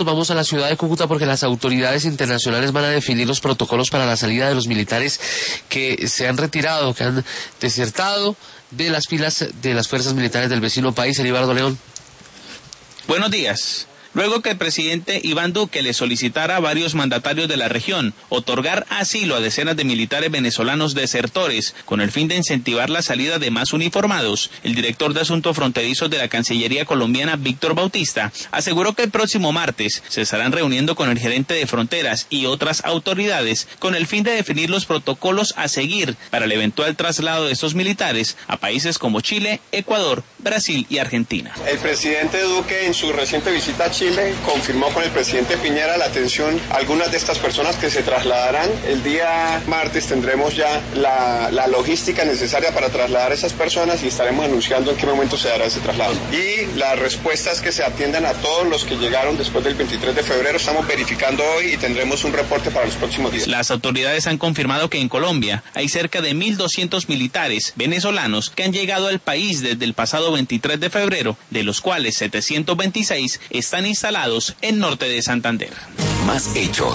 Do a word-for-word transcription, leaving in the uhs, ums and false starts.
Vamos a la ciudad de Cúcuta porque las autoridades internacionales van a definir los protocolos para la salida de los militares que se han retirado, que han desertado de las filas de las fuerzas militares del vecino país. Elibardo León. Buenos días. Luego que el presidente Iván Duque le solicitara a varios mandatarios de la región otorgar asilo a decenas de militares venezolanos desertores con el fin de incentivar la salida de más uniformados, el director de Asuntos Fronterizos de la Cancillería colombiana, Víctor Bautista, aseguró que el próximo martes se estarán reuniendo con el gerente de fronteras y otras autoridades con el fin de definir los protocolos a seguir para el eventual traslado de estos militares a países como Chile, Ecuador, Brasil y Argentina. El presidente Duque en su reciente visita a Chile Chile confirmó con el presidente Piñera la atención a algunas de estas personas que se trasladarán. El día martes tendremos ya la, la logística necesaria para trasladar a esas personas y estaremos anunciando en qué momento se dará ese traslado. Y la respuesta es que se atiendan a todos los que llegaron después del veintitrés de febrero. Estamos verificando hoy y tendremos un reporte para los próximos días. Las autoridades han confirmado que en Colombia hay cerca de mil doscientos militares venezolanos que han llegado al país desde el pasado veintitrés de febrero, de los cuales setecientos veintiséis están instalados en norte de Santander. Más hechos.